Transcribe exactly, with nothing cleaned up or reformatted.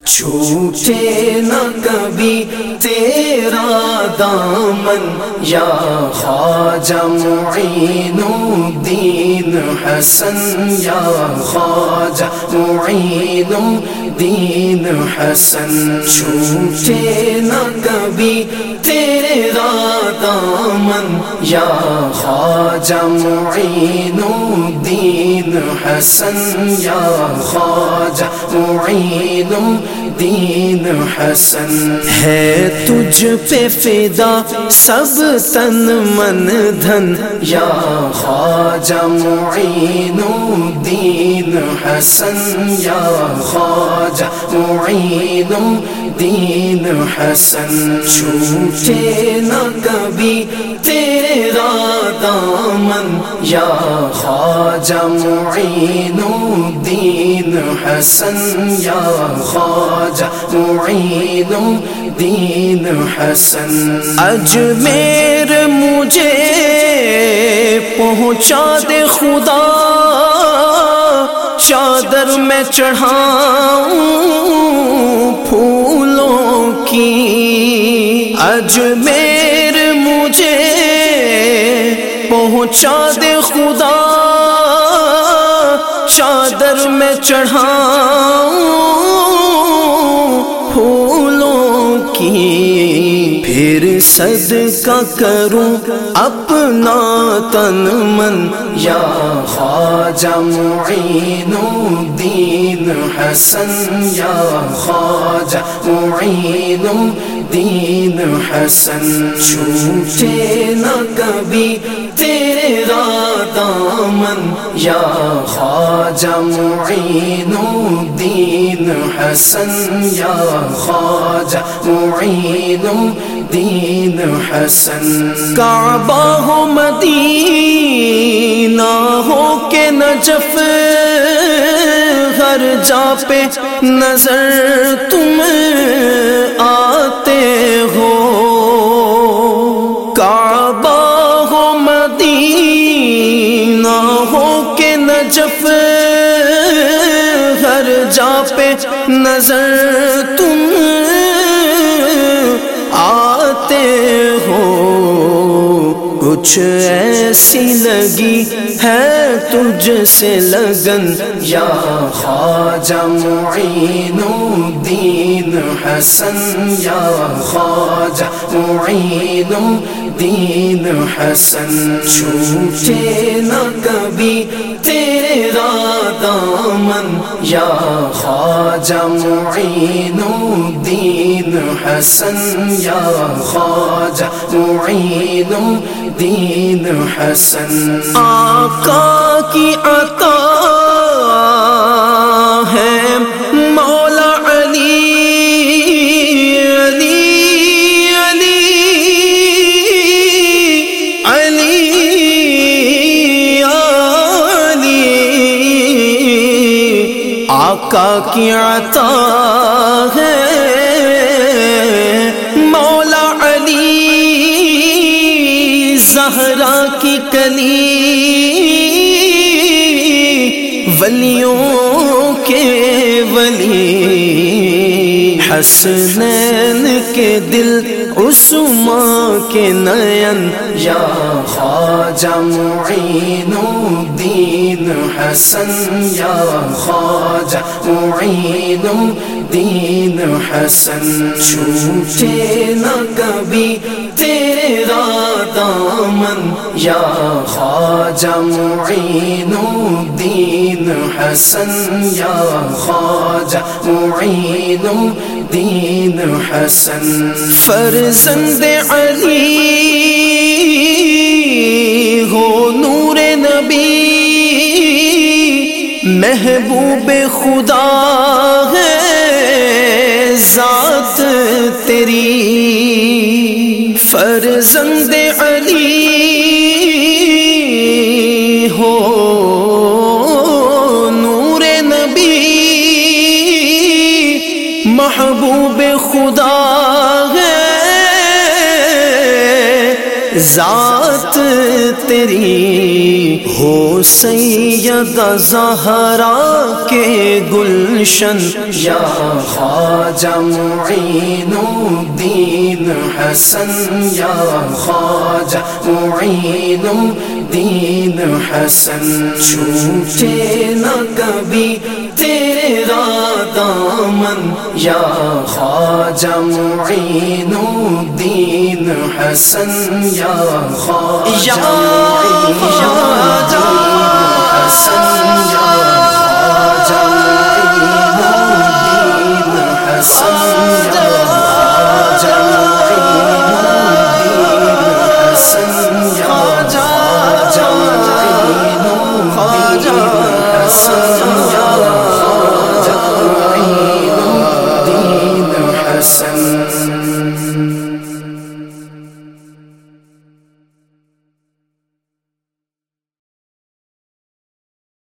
چھوٹے نہ کبھی تیرا دامن یا خواجہ معین الدین حسن، یا خواجہ معین الدین حسن۔ چھوٹے نہ کبھی تیرا دامن یا خواجہ معین الدین حسن، یا خواجہ معین الدین حسن۔ ہے تجھ پہ فدا سب تن من دھن یا خواجہ معین الدین حسن، یا خواجہ معین الدین حسن۔ چھوٹے نہ کبھی تیرا دامن یا خواجہ معین الدین حسن، یا خواجہ معین الدین حسن۔ اجمیر مجھے پہنچا دے خدا، چادر میں چڑھاؤں پھولوں کی۔ اجمیر مجھے پہنچا دے خدا، چادر میں چڑھاؤں پھولوں کی۔ پھر صدقہ کروں اپنا تن من یا خواجہ معین الدین حسن، یا خواجہ معین الدین حسن۔ چھوٹے نہ کبھی تیرا دامن یا خواجہ معین الدین حسن، یا خواجہ معین الدین حسن۔ کعبہ ہو مدینہ ہو کہ نجف، ہر جا پہ نظر تم آتے ہو۔ کعبہ ہو مدینہ ہو کہ نجف، ہر جا پہ نظر تم آتے ہو۔ کچھ ایسی لگی ہے تجھ سے لگن یا خواجہ معین الدین حسن، یا خواجہ معین الدین حسن۔ چھوٹے نہ کبھی تیرا دامن یا خواجہ معین الدین حسن، یا خواجہ معین الدین حسن۔ آقا کی عطا ہے مولا علی، آقا کی عطا ہے مولا علی، زہرا کی کلی ولیوں کے ولی، حسنین کے دل عثمان کے نین یا خواجہ معین الدین حسن، یا خواجہ معین الدین حسن۔ چھوٹے نہ کبھی تیرا دامن یا خواجہ معین الدین حسن، یا خواجہ معین الدین حسن۔ فرزند علی ہو نور نبی، محبوب خدا ہے ذات تیری۔ فرزند علی ہو نور نبی، محبوب خدا ہے ذات تیری ہو سیدہ زہرا کے گلشن، یا خواجہ معین الدین حسن، یا خواجہ معین الدین حسن، چھوٹے نہ کبھی تیرا دامن، یا خواجہ معین الدین حسن، یا خواجہ معین الدین حسن، یا